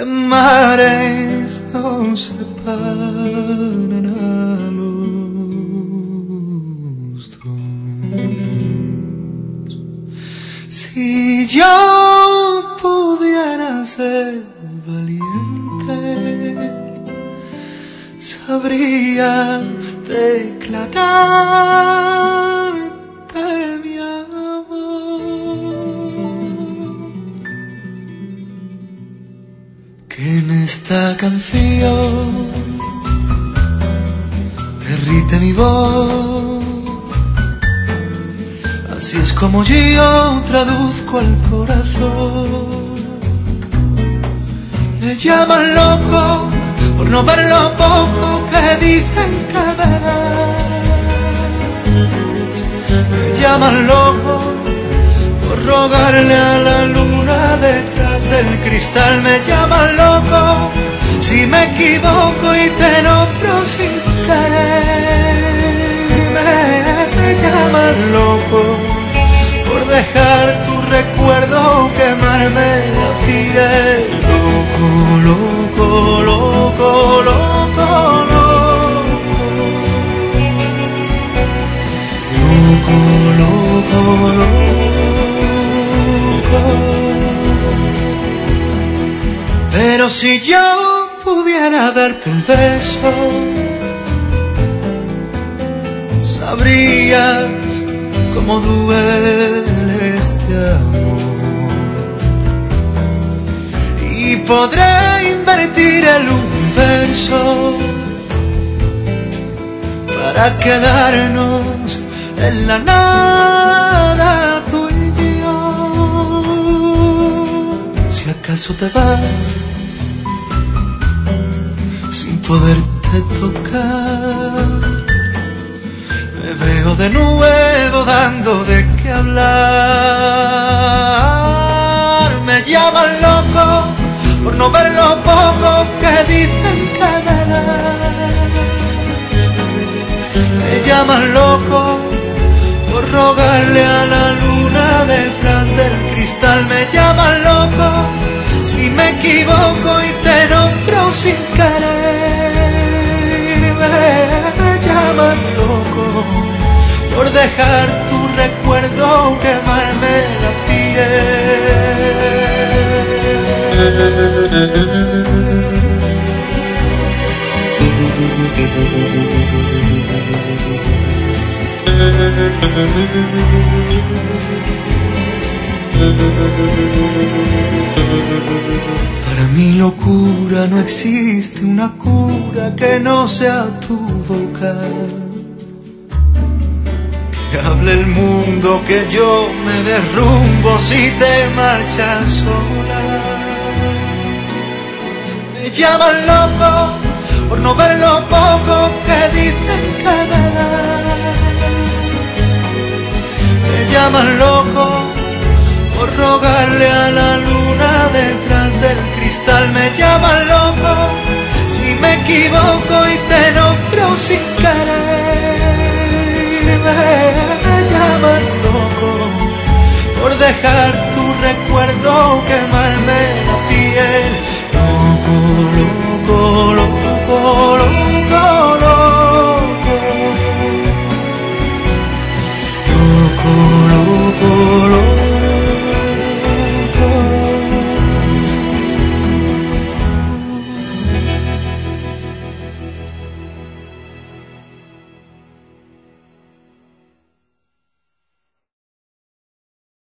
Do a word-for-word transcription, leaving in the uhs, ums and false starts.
que mares nos separan a los dos. Si yo pudiera ser valiente, sabría declararte mi amor. Que en esta canción derrite mi voz. Así es como yo traduzco al corazón. Me llaman loco por no ver lo poco que dicen que me das. Me llaman loco por rogarle a la luna detrás del cristal. Me llaman loco si me equivoco y te nombro sin querer. Me, me llaman loco por dejar tu recuerdo quemarme la piel. Loco, loco, loco, loco, loco. Loco, loco, loco. Pero si yo pudiera darte un beso, sabrías cómo duele este amor. Y podré invertir el universo para quedarnos en la nada tú y yo. Si acaso te vas sin poderte tocar, me veo de nuevo dando de qué hablar. Me llaman loco por no ver lo poco que dicen que me das. Me llaman loco por rogarle a la luna detrás del cristal. Me llaman loco si me equivoco y te nombro sin querer. Me llaman loco por dejar tu recuerdo quemarme la Para mi locura no existe una cura que no sea tu boca. Que hable el mundo, que yo me derrumbo si te marchas sola. Me llaman loco por no ver lo poco que dicen que me das. Me llaman loco por rogarle a la luna detrás del cristal. Me llaman loco si me equivoco y te nombro sin querer. Me llaman loco por dejar tu recuerdo quemarme la piel. Loco, loco, loco, loco.